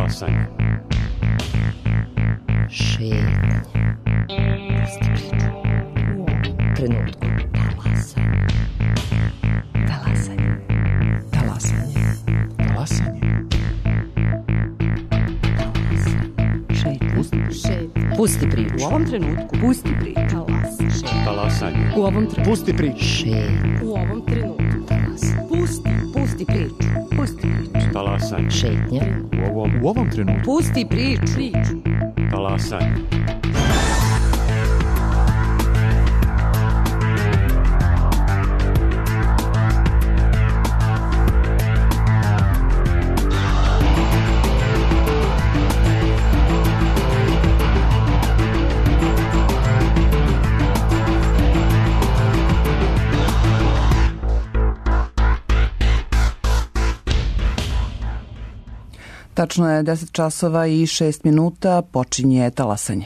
Talasanje. Šetnje. Pusti priču. U ovom trenutku. Talasanje. Talasanje. Talasanje. Talasanje. Šetnje. Pusti priču. U ovom trenutku. Pusti priču. Talasanje. U ovom trenutku. Pusti priču. Šetnje. U ovom trenutku. Pusti priču. Pusti priču. Talasanje. Šetnje. U ovom trenutku. Pusti priču. Talasanje. Tačno je 10 časova i 6 minuta, počinje talasanje.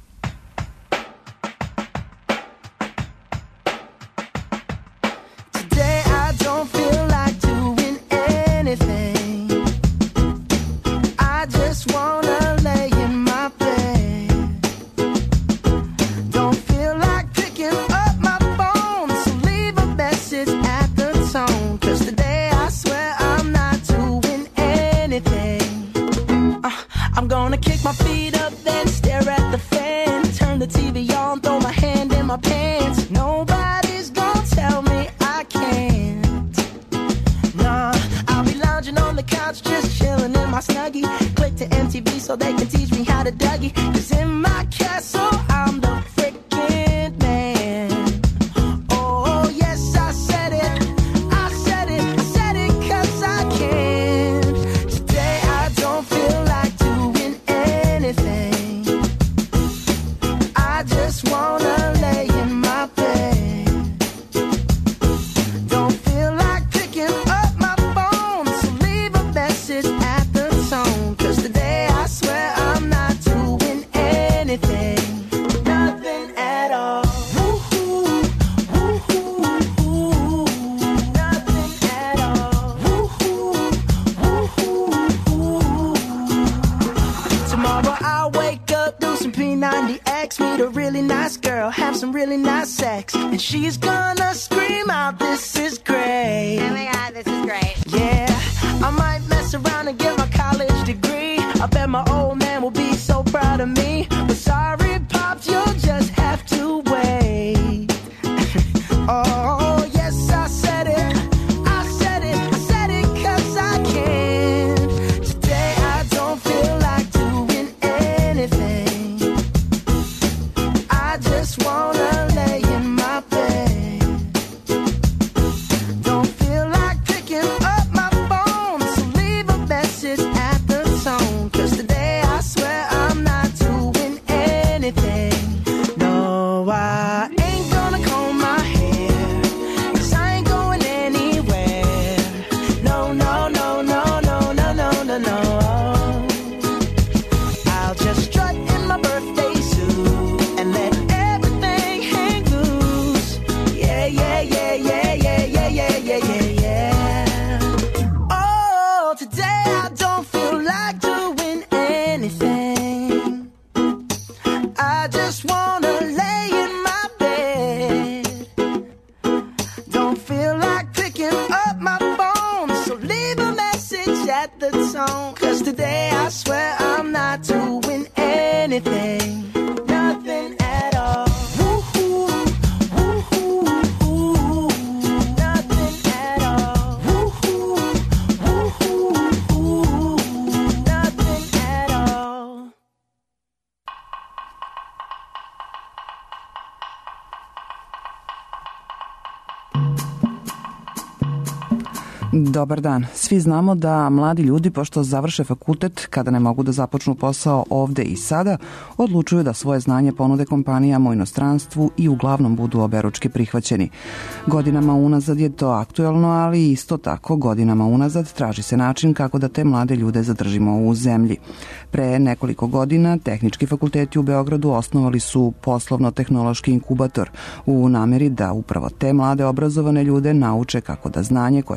Dobar dan. Svi znamo da mladi ljudi, pošto završe fakultet, kada ne mogu da započnu posao ovde i sada, odlučuju da svoje znanje ponude kompanijama u inostranstvu i uglavnom budu oberučke prihvaćeni. Godinama unazad je to aktuelno, ali isto tako godinama unazad traži se način kako da te mlade ljude zadržimo u zemlji. Pre nekoliko godina tehnički fakulteti u Beogradu osnovali su poslovno-tehnološki inkubator u nameri da upravo te mlade obrazovane ljude nauče kako da znanje koje su stekli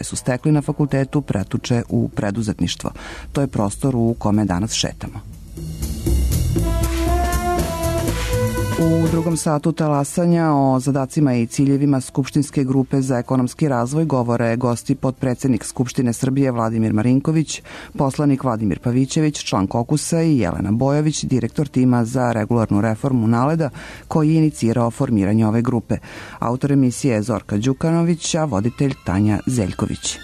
stekli na fakultetu pretuče u preduzetništvo. To je prostor u kome danas šetamo. U drugom satu talasanja o zadacima i ciljevima Skupštinske grupe za ekonomski razvoj govore gosti potpredsednik Skupštine Srbije Vladimir Marinković, poslanik Vladimir Pavićević, član Kokusa i Jelena Bojović, direktor tima za regularnu reformu NALED-a, koji je inicirao formiranje ove grupe. Autor emisije je Zorka Đukanović, a voditelj Tanja Zeljković.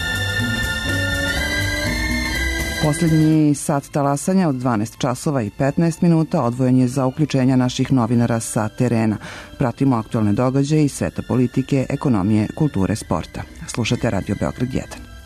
Poslednji sat talasanja od 12 časova i 15 minuta odvojen je za uključenja naših novinara sa terena. Pratimo aktualne događaje iz sveta politike, ekonomije, kulture, sporta. Slušate Radio Beograd 1.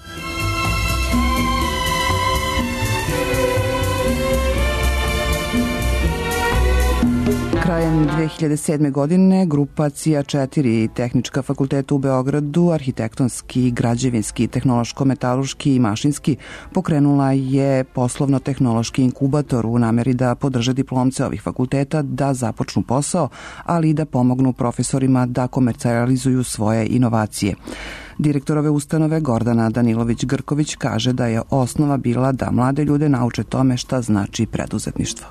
Krajem 2007. godine grupacija 4 tehnička fakulteta u Beogradu, arhitektonski, građevinski, tehnološko-metaloški i mašinski, pokrenula je poslovno-tehnološki inkubator u nameri da podrže diplomce ovih fakulteta da započnu posao, ali i da pomognu profesorima da komercijalizuju svoje inovacije. Direktor ove ustanove Gordana Danilović-Grković kaže da je osnova bila da mlade ljude nauče tome šta znači preduzetništvo.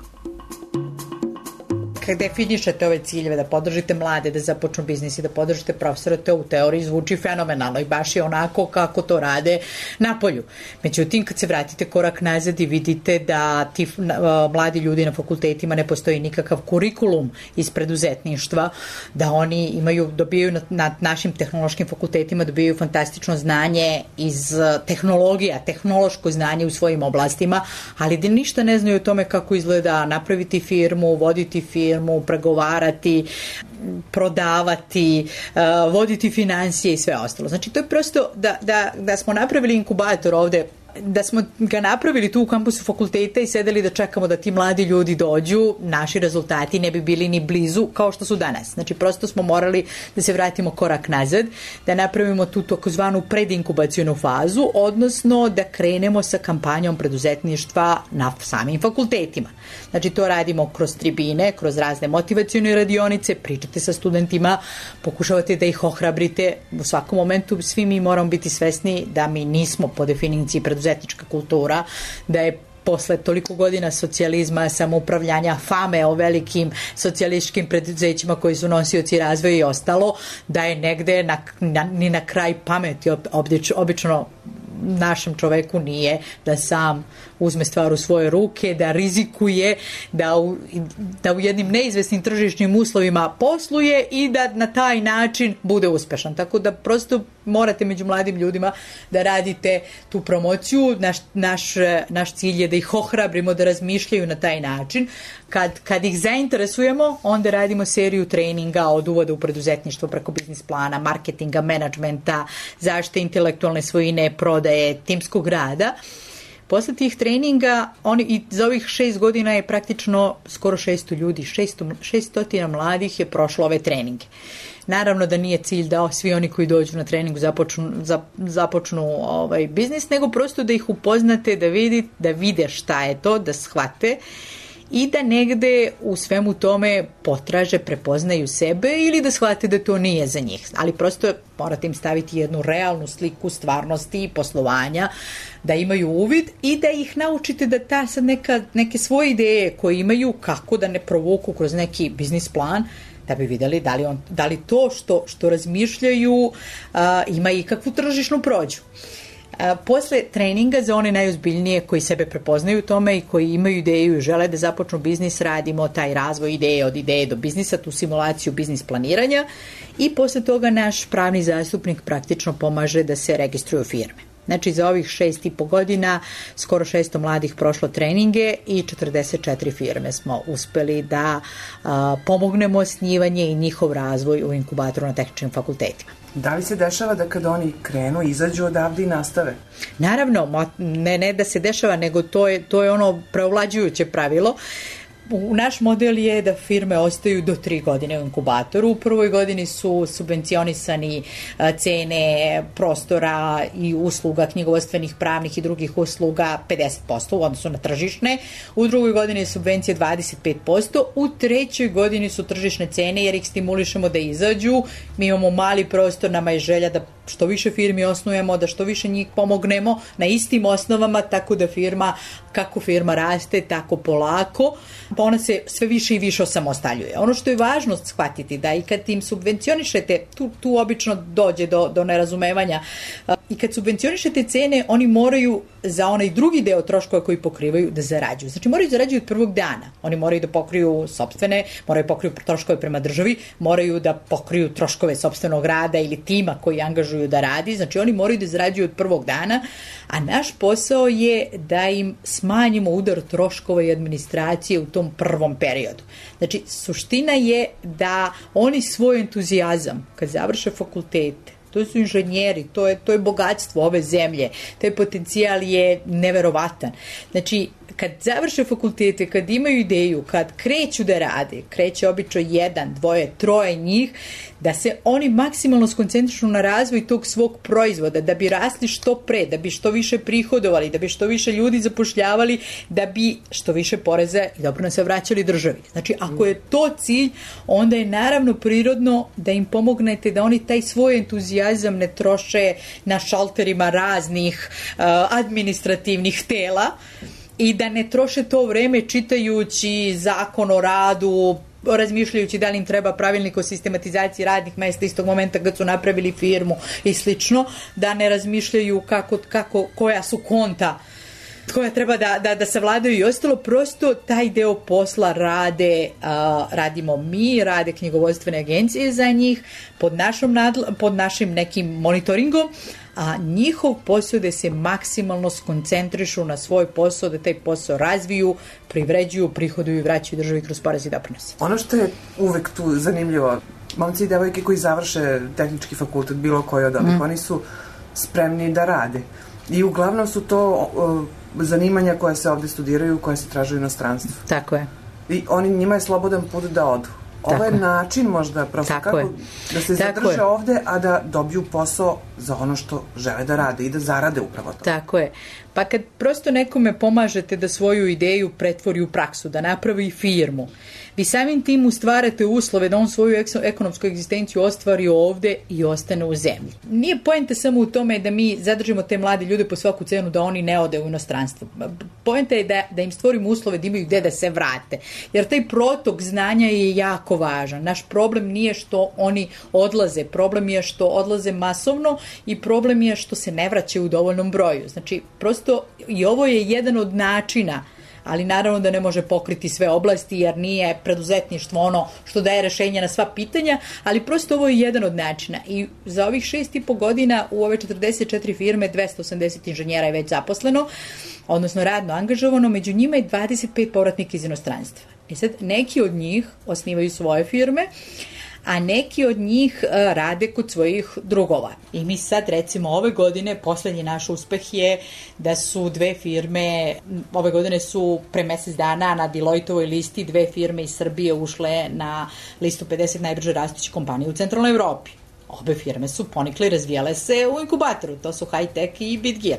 Kad definišete ove ciljeve, da podržite mlade, da započnu biznis i da podržite profesora, to u teoriji zvuči fenomenalno i baš je onako kako to rade napolju. Međutim, kad se vratite korak nazad i vidite da ti mladi ljudi na fakultetima ne postoji nikakav kurikulum iz preduzetništva, da oni dobijaju na našim tehnološkim fakultetima dobijaju fantastično znanje iz tehnologija, tehnološko znanje u svojim oblastima, ali da ništa ne znaju o tome kako izgleda napraviti firmu, voditi firmu, pregovarati, prodavati, voditi financije i sve ostalo. Znači, to je prosto da smo napravili inkubator ovde, da smo ga napravili tu u kampusu fakulteta i sedeli da čekamo da ti mladi ljudi dođu, naši rezultati ne bi bili ni blizu kao što su danas. Znači, prosto smo morali da se vratimo korak nazad, da napravimo tu takozvanu predinkubacionu fazu, odnosno da krenemo sa kampanjom preduzetništva na samim fakultetima. Znači, to radimo kroz tribine, kroz razne motivacione radionice, pričate sa studentima, pokušavate da ih ohrabrite. U svakom momentu svi mi moramo biti svesni da mi nismo po definiciji preduzetnička kultura, da je posle toliko godina socijalizma, samoupravljanja, fame o velikim socijalističkim preduzećima koji su nosioci razvoja i ostalo, da je negde ni na kraj pameti obično našem čoveku nije da sam uzme stvar u svoje ruke, da rizikuje, da u jednim neizvesnim tržišnim uslovima posluje i da na taj način bude uspešan. Tako da prosto morate među mladim ljudima da radite tu promociju. Naš cilj je da ih ohrabrimo da razmišljaju na taj način. Kad ih zainteresujemo, onda radimo seriju treninga od uvoda u preduzetništvo preko biznis plana, marketinga, menadžmenta, zaštite intelektualne svojine, prodaje, timskog rada. Posle tih treninga, i za ovih 6 godina je praktično skoro 600 ljudi, 600 mladih je prošlo ove treninge. Naravno da nije cilj da svi oni koji dođu na treningu započnu biznis, nego prosto da ih upoznate, da vide šta je to, da shvate i da negde u svemu tome potraže, prepoznaju sebe ili da shvate da to nije za njih. Ali prosto morate im staviti jednu realnu sliku stvarnosti i poslovanja, da imaju uvid i da ih naučite da sad neke svoje ideje koje imaju, kako da ne provuku kroz neki biznis plan, da bi videli da li to što razmišljaju ima ikakvu tržišnu prođu. Posle treninga za one najozbiljnije koji sebe prepoznaju u tome i koji imaju ideju i žele da započnu biznis, radimo taj razvoj ideje od ideje do biznisa, tu simulaciju biznis planiranja i posle toga naš pravni zastupnik praktično pomaže da se registruju firme. Znači, za ovih 6,5 godina skoro 600 mladih prošlo treninge i 44 firme smo uspeli da pomognemo osnivanje i njihov razvoj u inkubatoru na tehničkim fakultetima. Da li se dešava da kad oni krenu, izađu odavde i nastave? Naravno, ne da se dešava, nego to je ono preovlađujuće pravilo. Naš model je da firme ostaju do 3 godine u inkubatoru. U prvoj godini su subvencionisani cene prostora i usluga, knjigovodstvenih, pravnih i drugih usluga 50% u odnosu na tržišne. U drugoj godini je subvencija 25%. U trećoj godini su tržišne cene jer ih stimulišemo da izađu. Mi imamo mali prostor, nama je želja da što više firmi osnujemo, da što više njih pomognemo na istim osnovama, tako da kako firma raste, tako polako, pa ona se sve više i više osamostaljuje. Ono što je važno shvatiti da i kad im subvencionišete, tu obično dođe do nerazumevanja, i kad subvencionišete cene, oni moraju za onaj drugi deo troškova koji pokrivaju da zarađuju. Znači moraju zarađuju od prvog dana. Oni moraju da pokriju sopstvene, moraju pokriju troškove prema državi, moraju da pokriju troškove sopstvenog rada ili tima koji angažuju da radi. Znači oni moraju da zarađuju od prvog dana, a naš posao je da im smanjimo udar troškova i administracije u tom prvom periodu. Znači suština je da oni svoj entuzijazam kad završe fakultete, to su inženjeri, to je bogatstvo ove zemlje, taj potencijal je neverovatan. Znači, kad završe fakultete, kad imaju ideju, kad kreću da rade, kreće obično 1, 2, 3 njih, da se oni maksimalno skoncentrišu na razvoj tog svog proizvoda, da bi rasli što pre, da bi što više prihodovali, da bi što više ljudi zapošljavali, da bi što više poreza i doprinosa vraćali državi. Znači, ako je to cilj, onda je naravno prirodno da im pomognete da oni taj svoj entuzijazam ne troše na šalterima raznih administrativnih tela i da ne troše to vreme čitajući zakon o radu, razmišljajući da li im treba pravilnik o sistematizaciji radnih mesta istog momenta kad su napravili firmu i slično, da ne razmišljaju koja su konta koja treba da savladaju i ostalo, prosto taj deo posla radimo mi, rade knjigovodstvene agencije za njih pod našim nekim monitoringom, a njihov posao da se maksimalno skoncentrišu na svoj posao, da taj posao razviju, privređuju, prihoduju i vraćaju državi kroz porez i doprinose. Ono što je uvek tu zanimljivo, momci i devojke koji završe tehnički fakultet, bilo koji od ovih, oni su spremni da rade. I uglavnom su to zanimanja koja se ovde studiraju, koja se traže u inostranstvu. Tako je. I njima je slobodan put da odu. Ovo je način možda prosto kako da se zadrže ovde, a da dobiju posao za ono što žele da rade i da zarade upravo to. Tako je. Pa kad prosto nekome pomažete da svoju ideju pretvori u praksu, da napravi firmu, vi samim tim stvarate uslove da on svoju ekonomsku egzistenciju ostvari ovde i ostane u zemlji. Nije poenta samo u tome da mi zadržimo te mlade ljude po svaku cenu da oni ne ode u inostranstvo. Poenta je da im stvorimo uslove da imaju gde da se vrate. Jer taj protok znanja je jako važan. Naš problem nije što oni odlaze, problem je što odlaze masovno i problem je što se ne vraćaju u dovoljnom broju. Znači, prosto i ovo je jedan od načina, ali naravno da ne može pokriti sve oblasti jer nije preduzetništvo ono što daje rešenja na sva pitanja, ali prosto ovo je jedan od načina. I za ovih 6,5 godina u ove 44 firme 280 inženjera je već zaposleno, odnosno radno angažovano, među njima je 25 povratnika iz inostranstva. I sad neki od njih osnivaju svoje firme, a neki od njih rade kod svojih drugova. I mi sad recimo ove godine, poslednji naš uspeh je da su 2 firme, ove godine su pre mesec dana na Deloitteovoj listi 2 firme iz Srbije ušle na listu 50 najbrže rastućih kompanija u centralnoj Evropi. Obe firme su ponikle i razvijale se u inkubatoru, to su Hightech i Bitgear.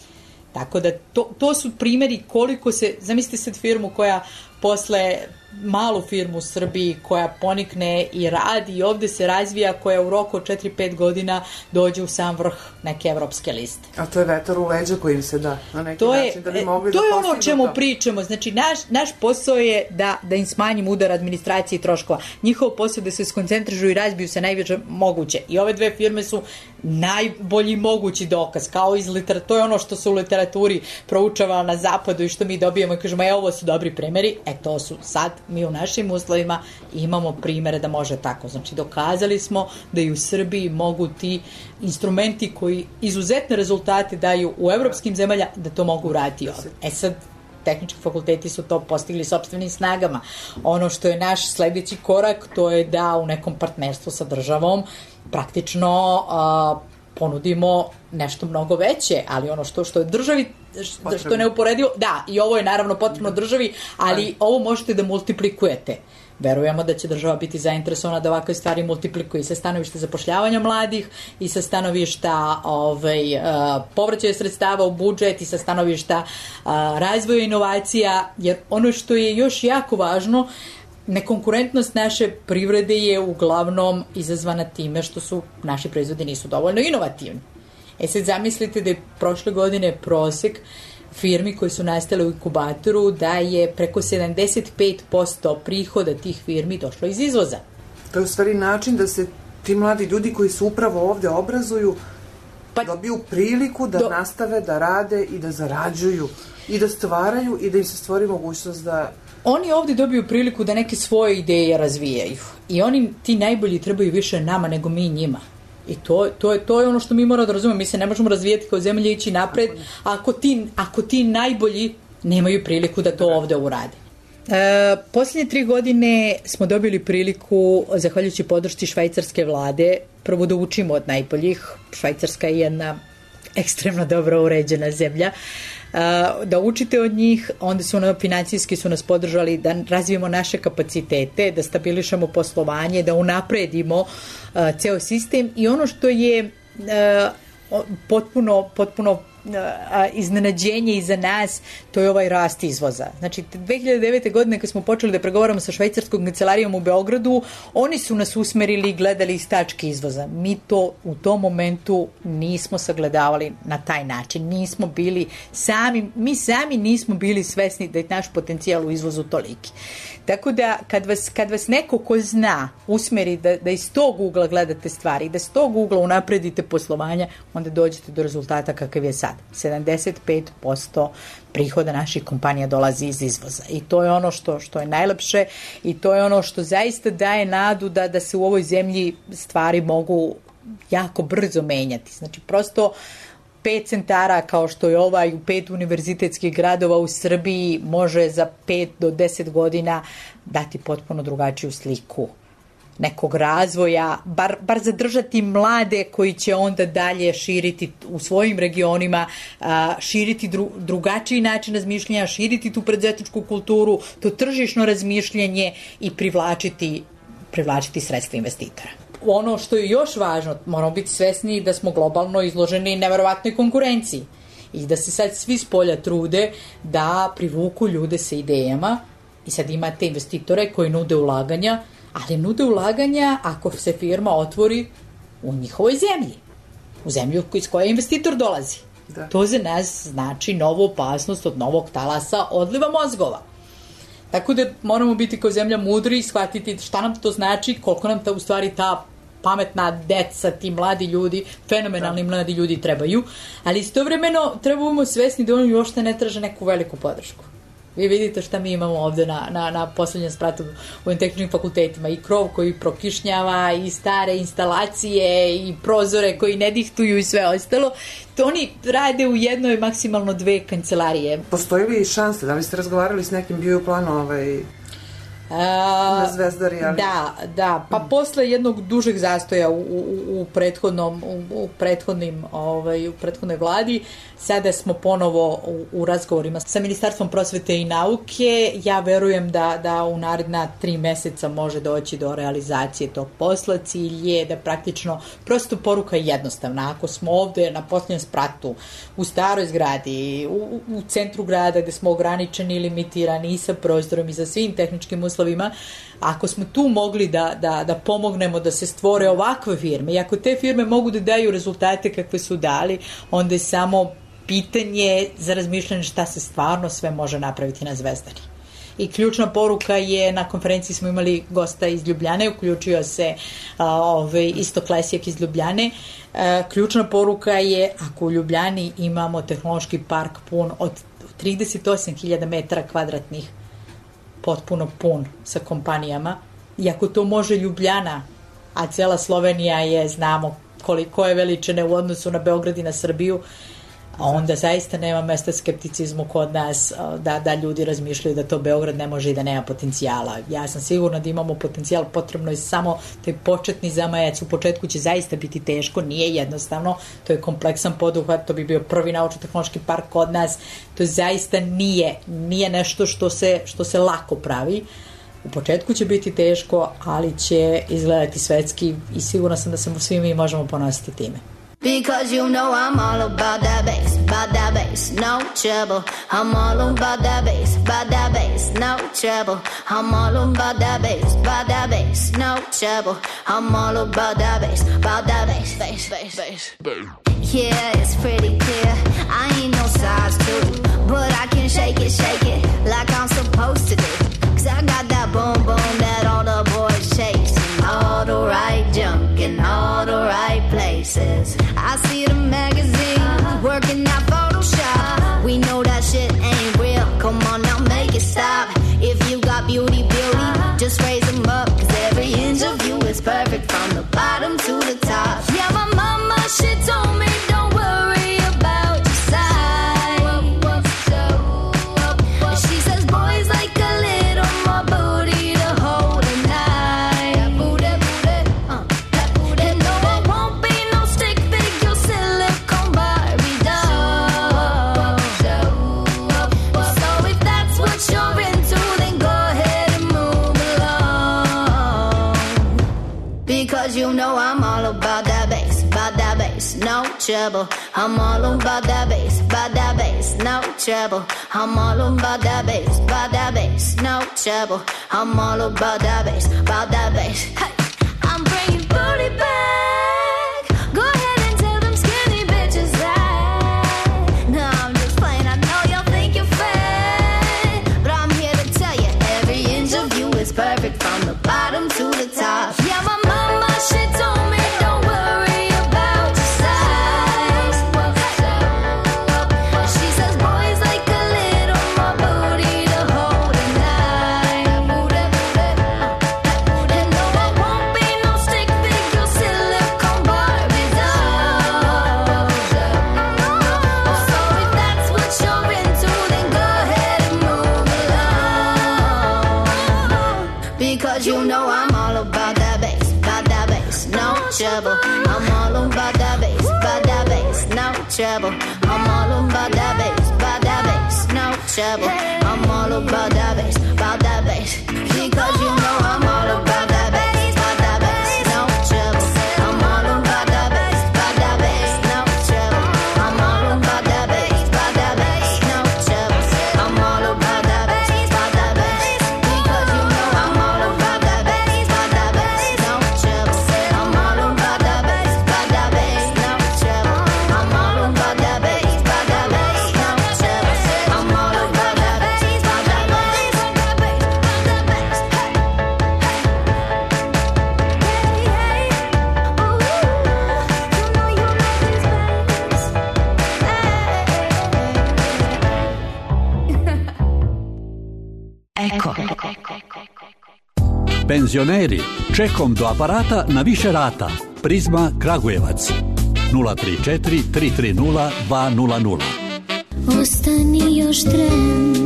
Tako da to su primjeri koliko se, zamislite sad firmu koja posle malu firmu u Srbiji koja ponikne i radi i ovde se razvija, koja u roku od 4-5 godina dođe u sam vrh neke evropske liste. A to je vetar u leđa koji im se da na neki način da bi mogli da postignu to. To je ono o čemu pričamo. Znači, naš posao je da im smanjimo udar administracije i troškova. Njihov posao je da se skoncentrižuju i razbiju se najviše moguće. I ove 2 firme su najbolji mogući dokaz. Kao iz literature, to je ono što se u literaturi proučava na zapadu i što mi dobijemo i kažemo, ovo su dobri primjeri. To su sad mi u našim uslovima imamo primere da može tako. Znači, dokazali smo da i u Srbiji mogu ti instrumenti koji izuzetne rezultate daju u evropskim zemljama, da to mogu uraditi ovdje. Sad, tehnički fakulteti su to postigli sopstvenim snagama. Ono što je naš sledeći korak, to je da u nekom partnerstvu sa državom praktično ponudimo nešto mnogo veće, ali ono što je državi, što ne uporedivo, da, i ovo je naravno potrebno državi, ali ovo možete da multiplikujete. Verujemo da će država biti zainteresovana da ovakve stvari multiplikuje i sa stanovišta zapošljavanja mladih i sa stanovišta povraćaja sredstava u budžet i sa stanovišta razvoja inovacija, jer ono što je još jako važno, nekonkurentnost naše privrede je uglavnom izazvana time što su naši proizvodi nisu dovoljno inovativni. Sad zamislite da je prošle godine prosek firmi koji su nastale u inkubatoru da je preko 75% prihoda tih firmi došlo iz izvoza. To je u stvari način da se ti mladi ljudi koji su upravo ovde obrazuju dobiju priliku da nastave, da rade i da zarađuju i da stvaraju i da im se stvori mogućnost da... Oni ovde dobiju priliku da neke svoje ideje razvijaju i ti najbolji trebaju više nama nego mi njima. I to je ono što mi moramo da razumemo. Mi se ne možemo razvijati kao zemlja i ići napred ako ti najbolji nemaju priliku da to ovde urade. Posljednje 3 godine smo dobili priliku, zahvaljujući podršci švajcarske vlade, prvo da učimo od najboljih. Švajcarska je jedna ekstremno dobro uređena zemlja. Da učite od njih, onda financijski su nas podržali da razvijemo naše kapacitete, da stabilišemo poslovanje, da unapredimo ceo sistem i ono što je potpuno iznenađenje i za nas, to je ovaj rast izvoza. Znači, 2009. godine kad smo počeli da pregovaramo sa švajcarskom kancelarijom u Beogradu, oni su nas usmerili i gledali iz tačke izvoza. Mi to u tom momentu nismo sagledavali na taj način. Mi sami nismo bili svesni da je naš potencijal u izvozu toliki. Tako da, kad vas neko ko zna usmeri da iz tog ugla gledate stvari, da iz tog ugla unapredite poslovanja, onda dođete do rezultata kakav je sad. 75% prihoda naših kompanija dolazi iz izvoza. I to je ono što je najlepše i to je ono što zaista daje nadu da se u ovoj zemlji stvari mogu jako brzo menjati. Znači, prosto 5 centara kao što je ovaj u 5 univerzitetskih gradova u Srbiji može za 5 do 10 godina dati potpuno drugačiju sliku nekog razvoja, bar zadržati mlade koji će onda dalje širiti u svojim regionima, širiti drugačiji način razmišljanja, širiti tu preduzetničku kulturu, to tržišno razmišljanje i privlačiti sredstva investitora. Ono što je još važno, moramo biti svesni da smo globalno izloženi neverovatnoj konkurenciji i da se sad svi spolja trude da privuku ljude sa idejama i sad imate investitore koji nude ulaganja, ali nude ulaganja ako se firma otvori u njihovoj zemlji, u zemlju iz koje investitor dolazi. Da. To za nas znači novu opasnost od novog talasa odliva mozgova. Tako da moramo biti kao zemlja mudri i shvatiti šta nam to znači, koliko nam u stvari ta pametna deca, ti mladi ljudi, fenomenalni mladi ljudi trebaju, ali istovremeno trebamo svesni da oni uopšte ne traže neku veliku podršku. Vi vidite šta mi imamo ovde na poslednjem spratu u ovim tehničkim fakultetima, i krov koji prokišnjava, i stare instalacije, i prozore koji ne dihtuju i sve ostalo. To oni rade u jednoj, maksimalno 2 kancelarije. Postoji li šanse? Da li ste razgovarali s nekim, bio u planu na Zvezdari? Ali... Da. Pa posle jednog dužeg zastoja u prethodnoj vladi, sada smo ponovo u razgovorima sa Ministarstvom prosvete i nauke. Ja verujem da u naredna 3 meseca može doći do realizacije tog posla. Cilj je da praktično, prosto poruka je jednostavna. Ako smo ovde na posljednjem spratu, u staroj zgradi, u centru grada gde smo ograničeni i limitirani i sa prostorom i sa svim tehničkim uslovima, ako smo tu mogli da pomognemo da se stvore ovakve firme i ako te firme mogu da daju rezultate kakve su dali, onda je samo pitanje za razmišljanje šta se stvarno sve može napraviti na Zvezdari. I ključna poruka je, na konferenciji smo imali gosta iz Ljubljane, uključio se Istok Lesjak iz Ljubljane. Ključna poruka je, ako u Ljubljani imamo tehnološki park pun od 38.000 metara kvadratnih, potpuno pun sa kompanijama, i ako to može Ljubljana, a cela Slovenija je, znamo koliko je veličine u odnosu na Beograd i na Srbiju, onda zaista nema mesta skepticizmu kod nas da ljudi razmišljaju da to Beograd ne može i da nema potencijala. Ja sam sigurna da imamo potencijal, potrebno je samo taj početni zamajac. U početku će zaista biti teško, nije jednostavno, to je kompleksan poduhvat, to bi bio prvi naučno-tehnološki park kod nas, to zaista nije nešto što se lako pravi. U početku će biti teško, ali će izgledati svetski i sigurna sam da se svi mi možemo ponositi time. Because you know I'm all about that bass, no trouble. I'm all about that bass, no trouble. I'm all about that bass, no trouble. I'm all about that bass, bass. Yeah, it's pretty clear. I ain't no size 2, but I can shake it like I'm supposed to do. 'Cause I got that boom boom that all the boys chase. All the right junk in all the right places. I see the magazines working out Photoshop. We know that shit ain't real. Come on now, make it stop. If you got beauty, just raise them up. 'Cause every inch of you is perfect from the bottom to the top. Yeah, my mama, she told me don't worry about your size. She says boys like a little more booty to hold at night. And no, I won't be no stick figure silicone Barbie doll. So if that's what you're into, then go ahead and move along. Because you know I'm all about that bass, no trouble. I'm all about that bass, no trouble. I'm all about that bass, no trouble. I'm all about that bass, Hey, I'm bringing booty back. Go ahead and tell them skinny bitches that. No, I'm just playing, I know y'all think you're fat, but I'm here to tell you every inch of you is perfect from the bottom to the top. Yeah, my mama, she told me don't worry about your size. She says boys like a little more booty to hold at night. And no, I won't be no stick figure silicone Barbie doll. So if that's what you're into, then go ahead and move along. Because you know I'm all about that bass, no trouble. I'm all about that bass, no trouble. I'm all about that bass, no trouble. I'm all about that bass, because you know I'm all about that bass, no trouble. I'm all about that bass, no trouble. I'm all about that bass, no trouble. I'm all about that bass, because you know I'm all about that bass, no trouble. I'm all about that bass, no trouble. I'm all about that bass, no trouble. I'm all about that bass, Eko. Penzioneri, čekom do aparata na više rata. Prizma Kragujevac 034 330 200. Ostani još tren,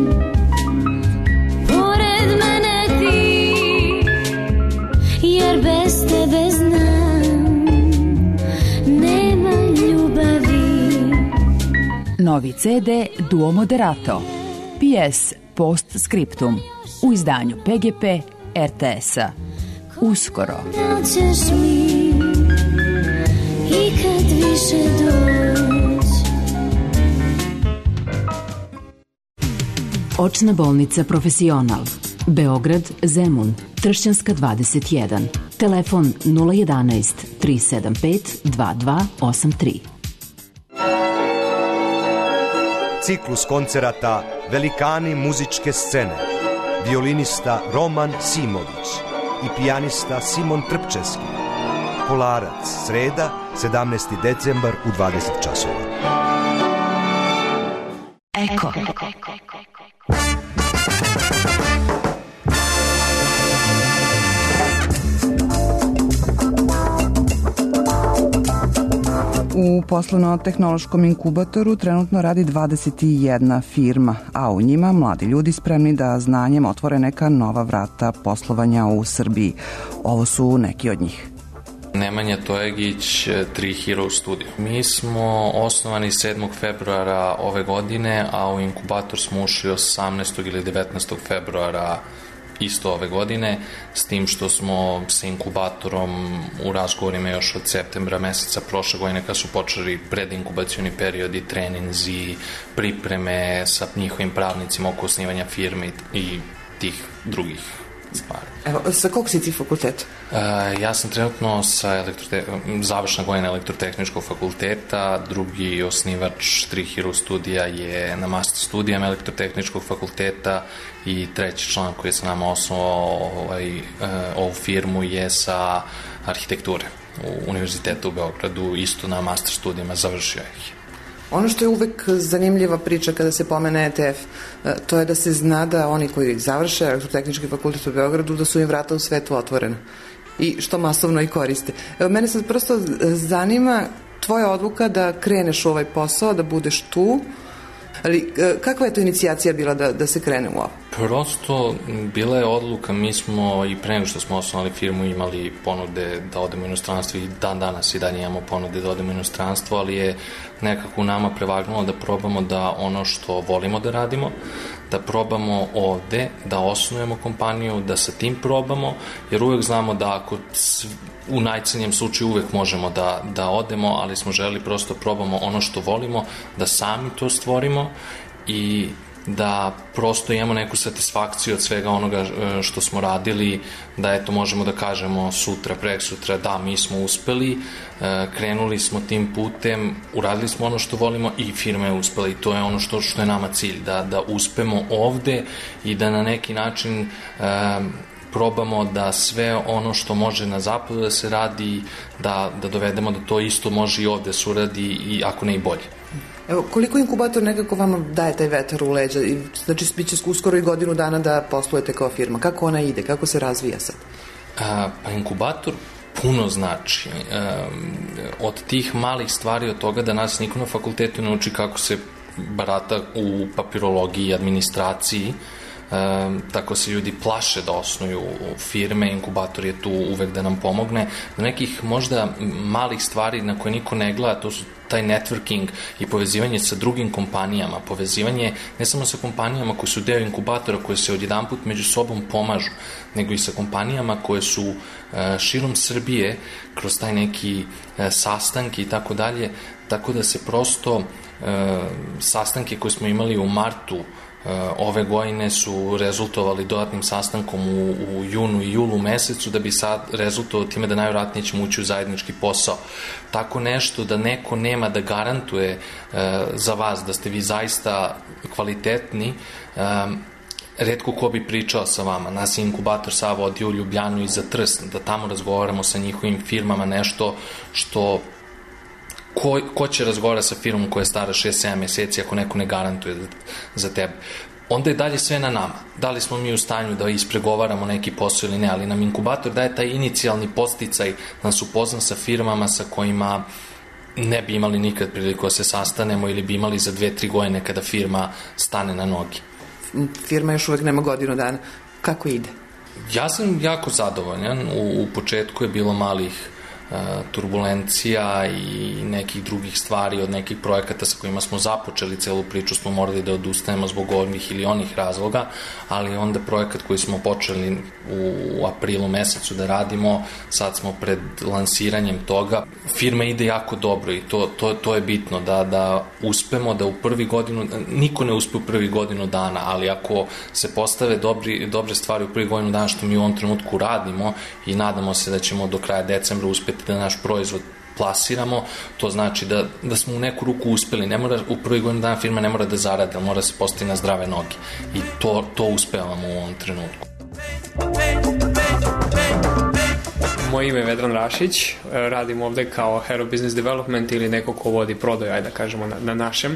pored mene ti, jer bez tebe znam, nema ljubavi. Novi CD Duo Moderato. PS Postscriptum u izdanju PGP RTS-a. Uskoro. Nećeš mi ikad više doć. Očna bolnica Profesional. Beograd, Zemun, Tršćanska 21. Telefon 011 375 2283. Ciklus koncerata Velikani muzičke scene. Violinista Roman Simović i pijanista Simon Trpčevski. Kolarac, sreda, 17. decembar u 20 časova. Eko. U poslovno-tehnološkom inkubatoru trenutno radi 21 firma, a u njima mladi ljudi spremni da znanjem otvore neka nova vrata poslovanja u Srbiji. Ovo su neki od njih. Nemanja Tojegić, 3 Hero Studio. Mi smo osnovani 7. februara ove godine, a u inkubator smo ušli 18. ili 19. februara isto ove godine, s tim što smo sa inkubatorom u razgovorima još od septembra meseca prošle godine, kad su počeli predinkubacioni periodi, treninzi, pripreme sa njihovim pravnicima oko osnivanja firme i tih drugih stvari. Evo, sa kog si ti fakulteta? Ja sam trenutno sa završna godina elektrotehničkog fakulteta, drugi osnivač 3 Hero studija je na master studijama elektrotehničkog fakulteta i treći član koji je sa nama osnovao ovu firmu je sa arhitekture u Univerzitetu u Beogradu, isto na master studijama, završio ih. Ono što je uvek zanimljiva priča kada se pomene ETF, to je da se zna da oni koji završe elektrotehnički fakultet u Beogradu, da su im vrata u svetu otvorena i što masovno i koriste. Mene sad prosto zanima tvoja odluka da kreneš u ovaj posao, da budeš tu, ali kakva je to inicijacija bila da se krene u ovo? Prosto bila je odluka, mi smo i pre nego što smo osnovali firmu imali ponude da odemo u inostranstvo i dan danas i dalje imamo ponude da odemo u inostranstvo, ali je nekako u nama prevagnulo da probamo da ono što volimo da radimo, da probamo ovde, da osnujemo kompaniju, da sa tim probamo, jer uvek znamo da ako u najcrnjem slučaju uvek možemo da odemo, ali smo želeli prosto probamo ono što volimo, da sami to stvorimo i da prosto imamo neku satisfakciju od svega onoga što smo radili, da eto možemo da kažemo sutra, preksutra, da mi smo uspeli, krenuli smo tim putem, uradili smo ono što volimo i firma je uspela i to je ono što je nama cilj, da uspemo ovde i da na neki način probamo da sve ono što može na zapadu da se radi, da dovedemo da to isto može i ovde se uradi i ako ne i bolje. Evo, koliko inkubator nekako vama daje taj vetar u leđa? Znači, bit će uskoro i godinu dana da poslujete kao firma. Kako ona ide? Kako se razvija sad? Pa inkubator puno znači. Od tih malih stvari, od toga da nas niko na fakultetu ne uči kako se barata u papirologiji i administraciji, tako se ljudi plaše da osnuju firme, inkubator je tu uvek da nam pomogne. Do nekih možda malih stvari na koje niko ne gleda, to su taj networking i povezivanje sa drugim kompanijama, povezivanje ne samo sa kompanijama koje su deo inkubatora, koje se odjedanput među sobom pomažu, nego i sa kompanijama koje su širom Srbije kroz taj neki sastanke i tako dalje, tako da se prosto sastanke koje smo imali u martu ove godine su rezultovali dodatnim sastankom u junu i julu mesecu, da bi sad rezultovao time da najvjerojatnije ćemo ući u zajednički posao. Tako nešto da neko nema da garantuje za vas da ste vi zaista kvalitetni, retko ko bi pričao sa vama. Nas je inkubator sad vodio u Ljubljanu i za Trst, da tamo razgovaramo sa njihovim firmama, nešto što ko će razgovara sa firmom koja je stara 6-7 meseci ako neko ne garantuje za tebe. Onda je dalje sve na nama. Da li smo mi u stanju da ispregovaramo neki posao ili ne, ali nam inkubator daje taj inicijalni podsticaj, nas upozna sa firmama sa kojima ne bi imali nikad priliku da se sastanemo ili bi imali za 2-3 godine kada firma stane na noge. Firma još uvek nema godinu dana. Kako ide? Ja sam jako zadovoljan. U početku je bilo malih turbulencija i nekih drugih stvari od nekih projekata sa kojima smo započeli celu priču, smo morali da odustanemo zbog ovih ili onih razloga, ali onda projekat koji smo počeli u aprilu mesecu da radimo, sad smo pred lansiranjem toga. Firma ide jako dobro i to je bitno, da uspemo da u prvi godinu, niko ne uspe u prvi godinu dana, ali ako se postave dobre stvari u prvi godinu dana, što mi u ovom trenutku radimo i nadamo se da ćemo do kraja decembra uspeti da naš proizvod plasiramo, to znači da smo u neku ruku uspeli. Ne mora, u prvih godinu dana firma ne mora da zaradi, ali mora se postaviti na zdrave noge. I to uspevamo u ovom trenutku. Moje ime je Vedran Rašić, radim ovde kao Head of Business Development ili neko ko vodi prodaju, ajde da kažemo na našem.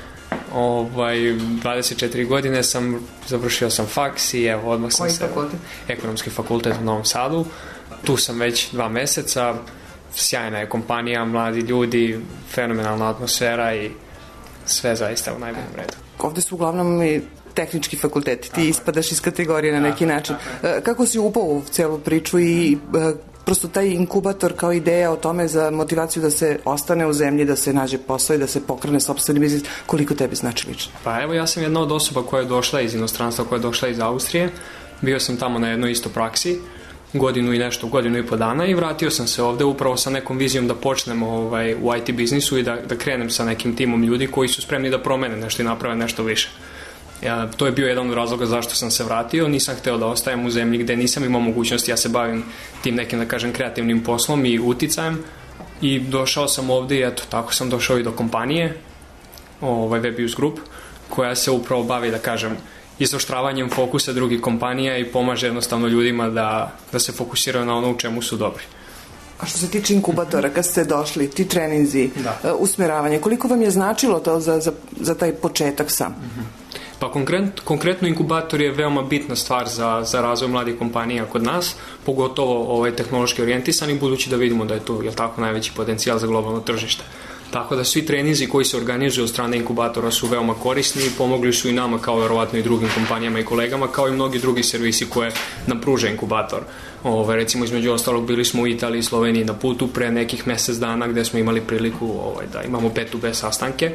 24 godine završio sam faks i evo odmah sam se... Ekonomski fakultet u Novom Sadu. Tu sam već 2 meseca, sjajna je kompanija, mladi ljudi, fenomenalna atmosfera i sve zaista u najboljem redu. Ovde su uglavnom i tehnički fakulteti, ti ispadaš iz kategorije na neki način. Kako si upao u celu priču i prosto taj inkubator kao ideja o tome za motivaciju da se ostane u zemlji, da se nađe posao i da se pokrene sopstveni biznis, koliko tebi znači lično? Pa evo, ja sam jedna od osoba koja je došla iz inostranstva, koja je došla iz Austrije. Bio sam tamo na jednoj isto praksi, godinu i po dana i vratio sam se ovde upravo sa nekom vizijom da počnem u IT biznisu i da krenem sa nekim timom ljudi koji su spremni da promene nešto i naprave nešto više. To je bio jedan od razloga zašto sam se vratio. Nisam hteo da ostajem u zemlji gde nisam imao mogućnosti. Ja se bavim tim nekim, da kažem, kreativnim poslom i uticajem i došao sam ovde i eto, tako sam došao i do kompanije Webius Group, koja se upravo bavi, da kažem, izoštravanjem fokusa drugih kompanija i pomaže jednostavno ljudima da se fokusiraju na ono u čemu su dobri. A što se tiče inkubatora, kad ste došli, ti treninzi, usmeravanje, koliko vam je značilo to za taj početak sam? Pa konkretno inkubator je veoma bitna stvar za razvoj mladih kompanija kod nas, pogotovo tehnološki orijentisani, budući da vidimo da je tu najveći potencijal za globalno tržište. Tako da svi treninzi koji se organizuju od strane inkubatora su veoma korisni i pomogli su i nama, kao verovatno i drugim kompanijama i kolegama, kao i mnogi drugi servisi koje nam pruža inkubator. Recimo, između ostalog, bili smo u Italiji i Sloveniji na putu pre nekih mesec dana gde smo imali priliku da imamo B2B sastanke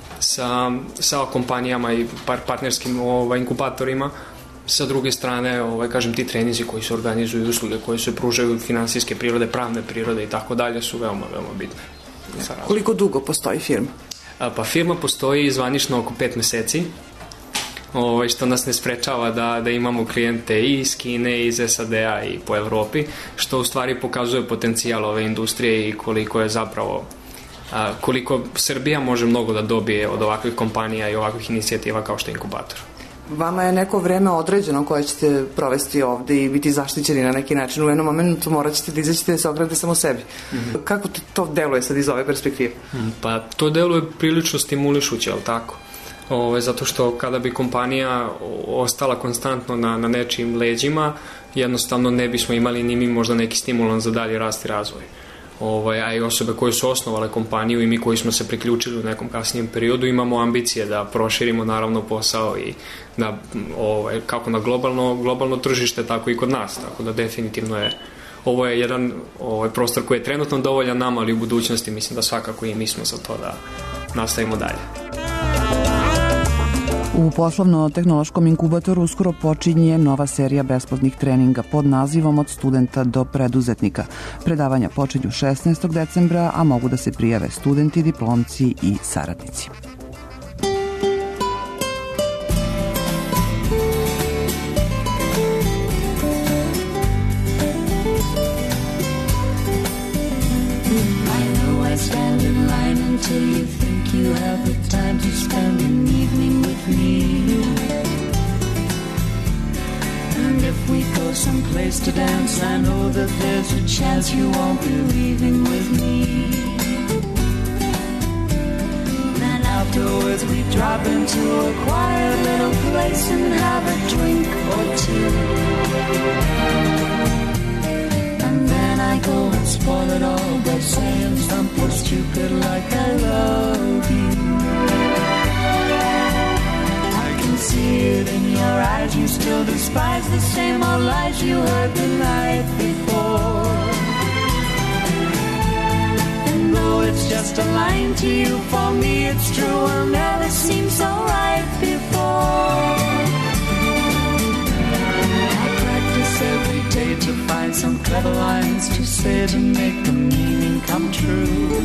sa kompanijama i partnerskim inkubatorima. Sa druge strane, kažem, ti treninzi koji se organizuju, usluge koje se pružaju finansijske prirode, pravne prirode i tako dalje su veoma, veoma bitne. Koliko dugo postoji firma? Pa firma postoji zvanično oko 5 meseci, što nas ne sprečava da imamo klijente i iz Kine, i iz SAD-a i po Evropi, što u stvari pokazuje potencijal ove industrije i koliko je zapravo koliko Srbija može mnogo da dobije od ovakvih kompanija i ovakvih inicijativa kao što je inkubator. Vama je neko vreme određeno koje ćete provesti ovde i biti zaštićeni na neki način. U jednom momentu morat ćete da izaćete da se ogradite samo sebi. Kako to deluje sad iz ove perspektive? Pa to deluje prilično stimulišuće, ali tako? Zato što kada bi kompanija ostala konstantno na nečijim leđima, jednostavno ne bismo imali ni mi možda neki stimulans za dalje rast i razvoj. A i osobe koje su osnovale kompaniju i mi koji smo se priključili u nekom kasnijem periodu imamo ambicije da proširimo naravno posao i da kako na globalno tržište, tako i kod nas, tako da definitivno ovo je jedan prostor koji je trenutno dovoljan nama, ali u budućnosti mislim da svakako i mi smo za to da nastavimo dalje. U poslovno-tehnološkom inkubatoru uskoro počinje nova serija besplatnih treninga pod nazivom Od studenta do preduzetnika. Predavanja počinju 16. decembra, a mogu da se prijave studenti, diplomci i saradnici. Someplace to dance, I know that there's a chance you won't be leaving with me. Then afterwards we drop into a quiet little place and have a drink or two. And then I go and spoil it all by saying something stupid like I love you. See it in your eyes, you still despise the same old lies you heard the night before. And though it's just a line to you, for me it's true, will never seem so right before. I practice every day to find some clever lines to say to make the meaning come true.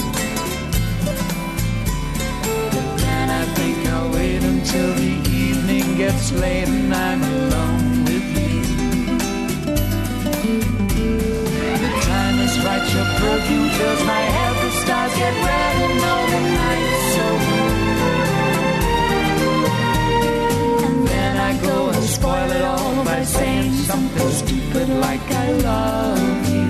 But then I think I'll wait until the evening gets late and I'm alone with you. The time is right, your perfume fills my head, the stars get red and all the nights so blue. And then I go and spoil it all by saying something stupid like I love you.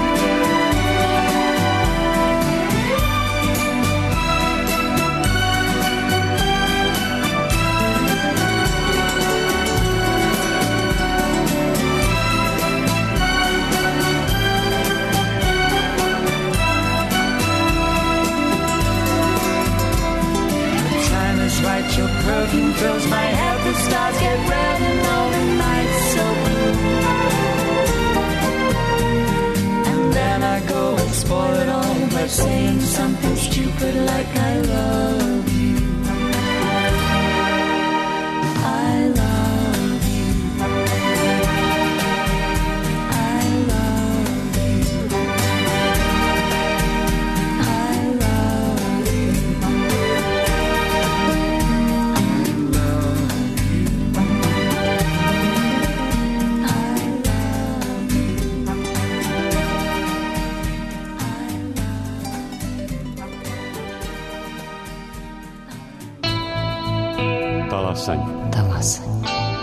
Right, your perfume fills my head, the stars get red and all the nights so blue. And then I go and spoil it all by saying something stupid like I love you. I love you. Talasanje. Talasanje.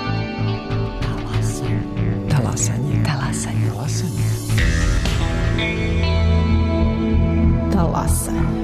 Talasanje. Talasanje. Talasanje. Talasanje. Talasanje.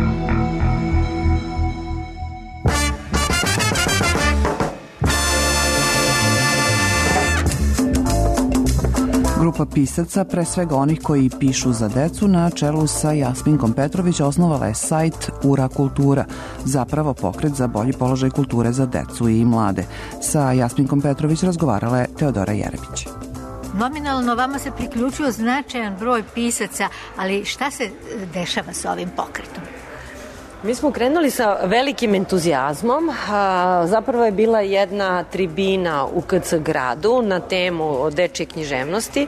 Grupa pisaca, pre svega onih koji pišu za decu, na čelu sa Jasminkom Petrović osnovala je sajt Ura kultura, zapravo pokret za bolji položaj kulture za decu i mlade. Sa Jasminkom Petrović razgovarala je Teodora Jerebić. Nominalno vama se priključio značajan broj pisaca, ali šta se dešava sa ovim pokretom? Mi smo krenuli sa velikim entuzijazmom. Zapravo je bila jedna tribina u KC gradu na temu o dečje književnosti,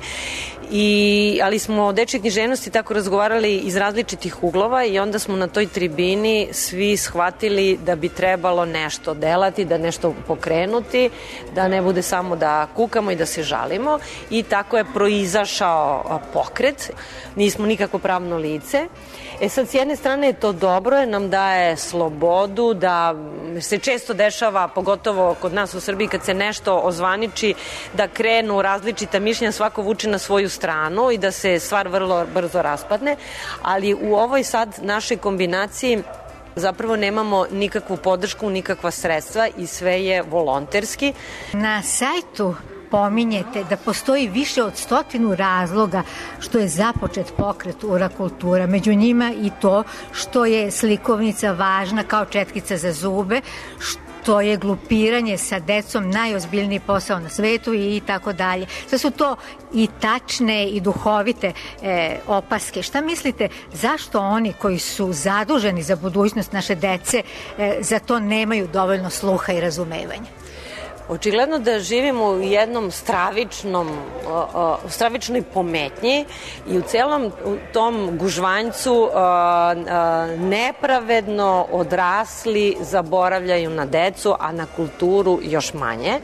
ali smo o dečje književnosti tako razgovarali iz različitih uglova i onda smo na toj tribini svi shvatili da bi trebalo nešto delati, da nešto pokrenuti, da ne bude samo da kukamo i da se žalimo, i tako je proizašao pokret. Nismo nikako pravno lice. Sad, s jedne strane je to dobro, jer nam daje slobodu, da se često dešava, pogotovo kod nas u Srbiji, kad se nešto ozvaniči, da krenu različita mišljenja, svako vuče na svoju stranu i da se stvar vrlo brzo raspadne, ali u ovoj sad našoj kombinaciji zapravo nemamo nikakvu podršku, nikakva sredstva i sve je volonterski. Na sajtu pominjete da postoji više od 100 razloga što je započet pokret Ura kultura. Među njima i to što je slikovnica važna kao četkica za zube, što je glupiranje sa decom najozbiljniji posao na svetu i tako dalje. Sve su to i tačne i duhovite opaske. Šta mislite, zašto oni koji su zaduženi za budućnost naše dece za to nemaju dovoljno sluha i razumevanja? Očigledno da živimo u jednom stravičnoj pometnji i u celom tom gužvanjcu nepravedno odrasli zaboravljaju na decu, a na kulturu još manje.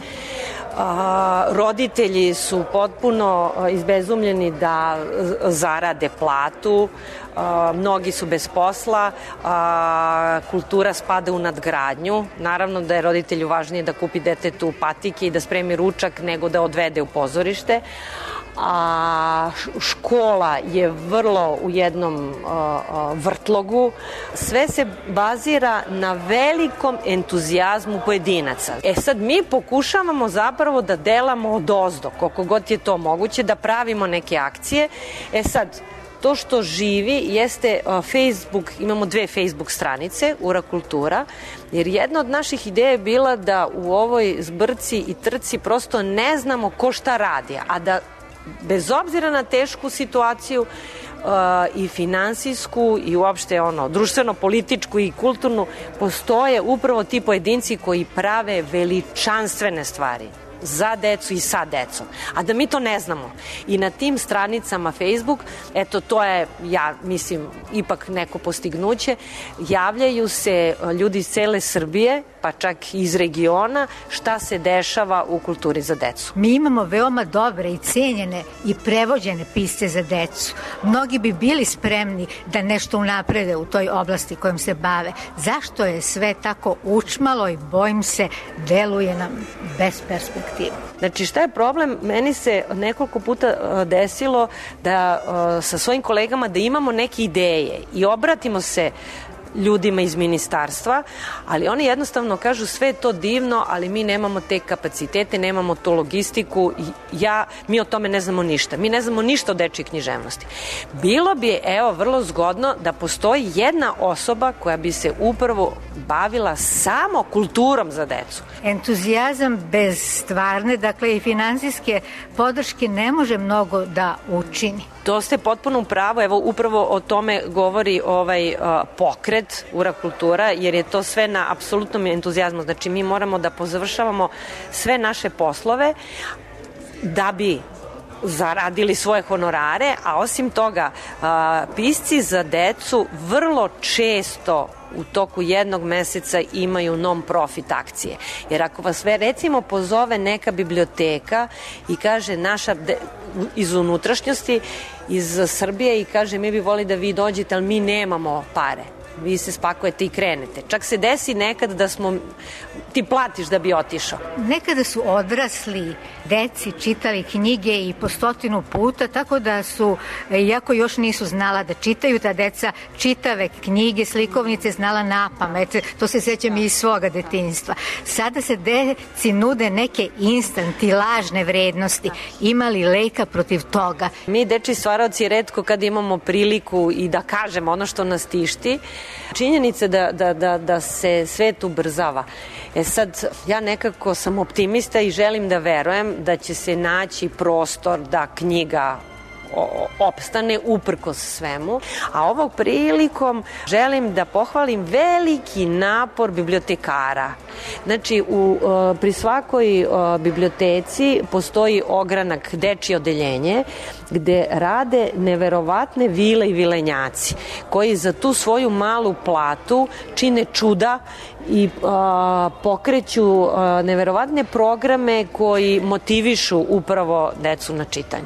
Roditelji su potpuno izbezumljeni da zarade platu, mnogi su bez posla, kultura spada u nadgradnju. Naravno da je roditelju važnije da kupi detetu patike i da spremi ručak nego da odvede u pozorište. Škola je vrlo u jednom vrtlogu. Sve se bazira na velikom entuzijazmu pojedinaca. Sad mi pokušavamo zapravo da delamo odozdo, koliko god je to moguće, da pravimo neke akcije. Sad, to što živi jeste Facebook, imamo 2 Facebook stranice, Ura kultura, jer jedna od naših ideja je bila da u ovoj zbrci i trci prosto ne znamo ko šta radi, a da bez obzira na tešku situaciju i finansijsku i uopšte društveno-političku i kulturnu, postoje upravo ti pojedinci koji prave veličanstvene stvari za decu i sa decom, a da mi to ne znamo. I na tim stranicama Facebook, to je, ja mislim, ipak neko postignuće, javljaju se ljudi iz cele Srbije, pa čak iz regiona, šta se dešava u kulturi za decu. Mi imamo veoma dobre i cenjene i prevođene pisce za decu. Mnogi bi bili spremni da nešto unaprede u toj oblasti kojom se bave. Zašto je sve tako učmalo i, bojim se, deluje nam bez perspektive? Znači, šta je problem? Meni se nekoliko puta desilo da sa svojim kolegama da imamo neke ideje i obratimo se ljudima iz ministarstva, ali oni jednostavno kažu sve je to divno, ali mi nemamo te kapacitete, nemamo tu logistiku, mi o tome ne znamo ništa. Mi ne znamo ništa o dečjoj književnosti. Bilo bi, vrlo zgodno da postoji jedna osoba koja bi se upravo bavila samo kulturom za decu. Entuzijazam bez stvarne, dakle i finansijske podrške ne može mnogo da učini. To ste potpuno u pravu, upravo o tome govori ovaj pokret Ura kultura, jer je to sve na apsolutnom entuzijazmu. Znači, mi moramo da pozavršavamo sve naše poslove da bi zaradili svoje honorare, a osim toga pisci za decu vrlo često u toku jednog meseca imaju non-profit akcije. Jer ako vas recimo pozove neka biblioteka i kaže naša iz unutrašnjosti, iz Srbije, i kaže mi bi volili da vi dođete, ali mi nemamo pare. vi se spakujete i krenete. Čak se desi nekad da ti platiš da bi otišao. Nekada su odrasli deci čitali knjige i po 100 puta, tako da su, iako još nisu znala da čitaju, ta deca čitave knjige, slikovnice znala napamet. To se sećam i iz svoga detinjstva. Sada se deci nude neke instanti, lažne vrednosti. Ima li leka protiv toga? Mi, dečji stvaraoci, retko kad imamo priliku i da kažemo ono što nas tišti. Činjenica da se svet ubrzava. Sad, ja nekako sam optimista i želim da verujem da će se naći prostor da knjiga opstane uprkos svemu, a ovom prilikom želim da pohvalim veliki napor bibliotekara. Znači, pri svakoj biblioteci postoji ogranak dečije odeljenje gde rade neverovatne vile i vilenjaci koji za tu svoju malu platu čine čuda i pokreću neverovatne programe koji motivišu upravo decu na čitanje.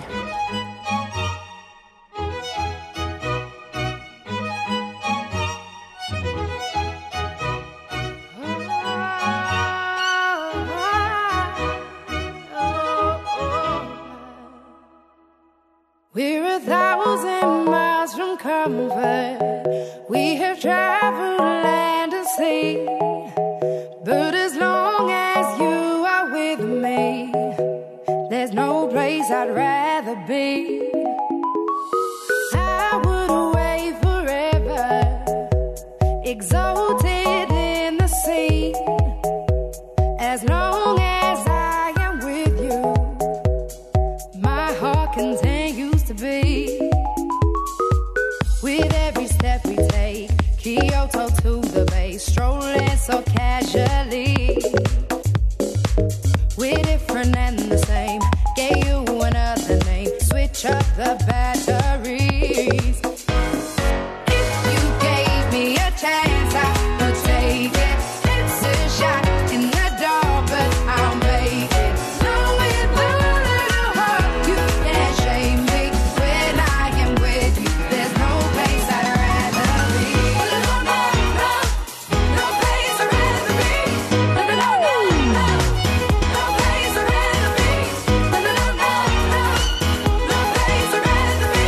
We're 1,000 miles from comfort. We have traveled land and sea. But as long as you are with me, there's no place I'd rather be. I would away forever, exalted in the sea. As long as I am with you, my heart continues to be. With every step we take, Kyoto to the bay, strolling so casually. We're different and the same, gave you another name, switch up the batteries. If you gave me a chance, I would take it. It's a shot in the dark, but I'll make it. Knowing the little heart, you can't shame me. When I am with you, there's no place I'd rather be. No, no, no, no place I'd rather be. No, no, no, no, no place I'd rather be. No, no, no, no, no place I'd rather be.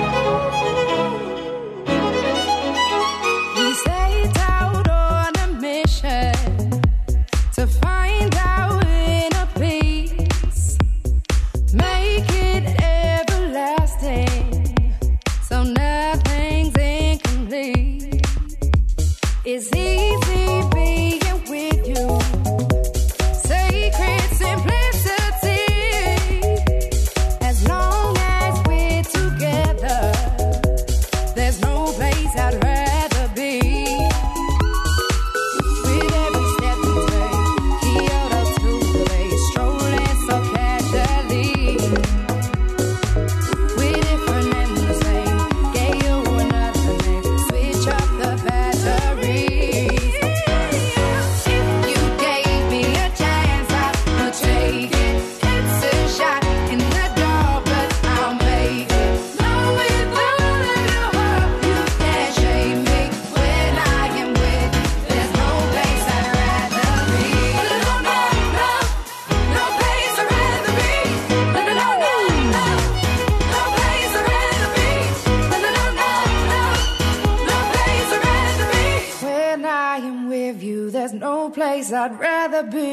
We set out on a mission to find our inner peace, make it everlasting, so nothing's incomplete. It's easy being with you, sacred simplicity. As long as we're together, there's no place I'd rather be. With every step we take, Kyoto to the bay, strolling so casually. We're different and the same, gave you another name, switch up the batteries. If you gave me a chance, I would take it. It's a shot in the dark, but I'll make it. Knowing the little heart, you can't shame me. When I am with you, there's no place I'd rather be. No, no, no, no place I'd rather be. No, no, no, no, no place I'd rather be. No, no, no, no, no place I'd rather be. When I am with you, there's no place I'd rather be.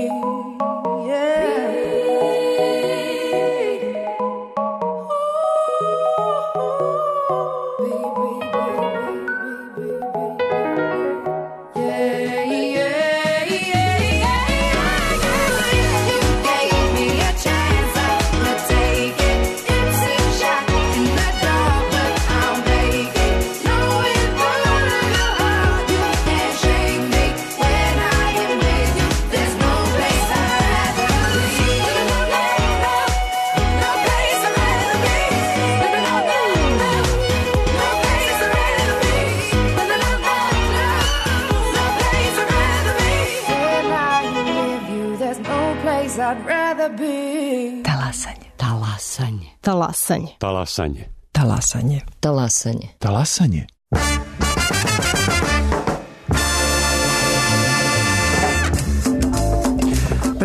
I'd rather be. Talasanje. Talasanje. Talasanje. Talasanje. Talasanje. Talasanje. Talasanje.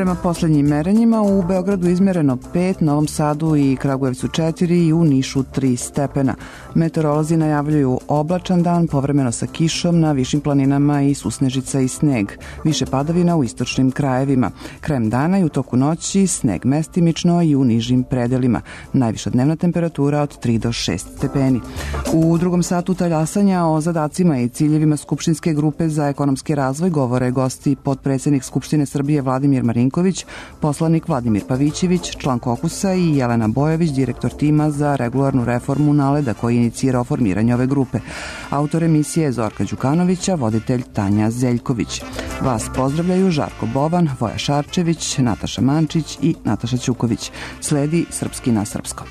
Prema poslednjim merenjima u Beogradu izmereno 5, Novom Sadu i Kragujevcu 4 i u Nišu 3 stepena. Meteorolozi najavljuju oblačan dan, povremeno sa kišom na višim planinama i susnežica i sneg. Više padavina u istočnim krajevima. Krajem dana i u toku noći sneg mestimično i u nižim predelima. Najviša dnevna temperatura od 3 do 6 stepeni. U drugom satu taljasanja o zadacima i ciljevima Skupštinske grupe za ekonomski razvoj govore gosti potpredsednik Skupštine Srbije Vladimir Marinković, poslanik Vladimir Pavićević, član Kokusa i Jelena Bojović, direktor tima za regularnu reformu NALED-a koji je inicirao formiranje ove grupe. Autor emisije je Zorka Đukanovića, voditelj Tanja Zeljković. Vas pozdravljaju Žarko Boban, Voja Šarčević, Nataša Mančić i Nataša Ćuković. Sledi Srpski na srpskom.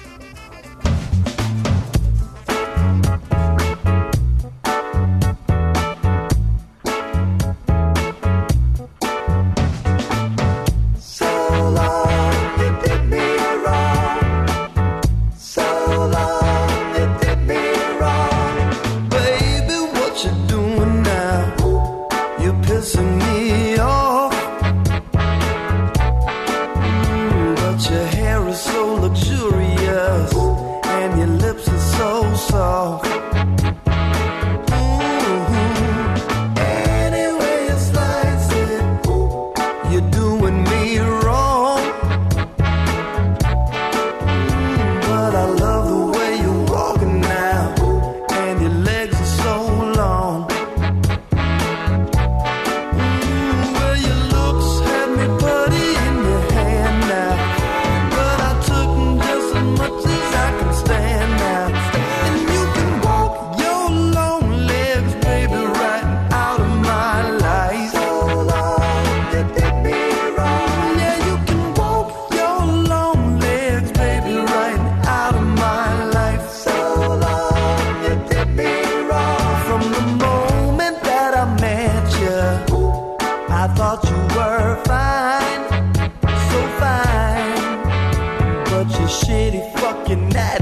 Shitty fucking attitude